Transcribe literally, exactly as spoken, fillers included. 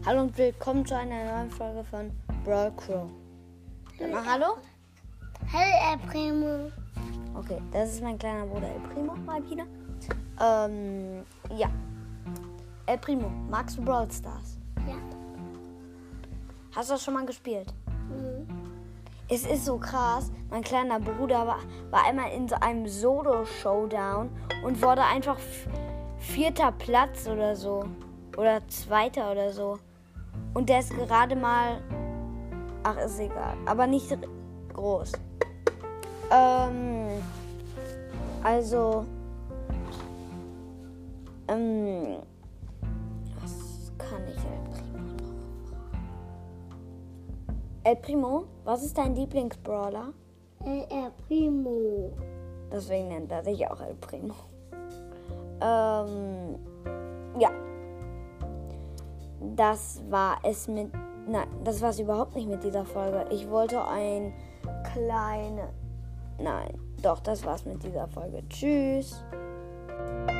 Hallo und willkommen zu einer neuen Folge von Brawl Crow. Sag mal hallo. Hallo El Primo. Okay, das ist mein kleiner Bruder El Primo mal wieder. Ähm, ja. El Primo, magst du Brawl Stars? Ja. Hast du das schon mal gespielt? Mhm. Es ist so krass. Mein kleiner Bruder war, war einmal in so einem Solo-Showdown und wurde einfach f- vierter Platz oder so. Oder zweiter oder so. Und der ist gerade mal... Ach, ist egal. Aber nicht r- groß. Ähm... Also... Ähm... Was kann ich El Primo noch fragen? El Primo, was ist dein Lieblingsbrawler? El Primo. Deswegen nennt er sich auch El Primo. Ähm... Ja. Das war es mit... Nein, das war es überhaupt nicht mit dieser Folge. Ich wollte ein kleine... Nein, doch, das war's mit dieser Folge. Tschüss.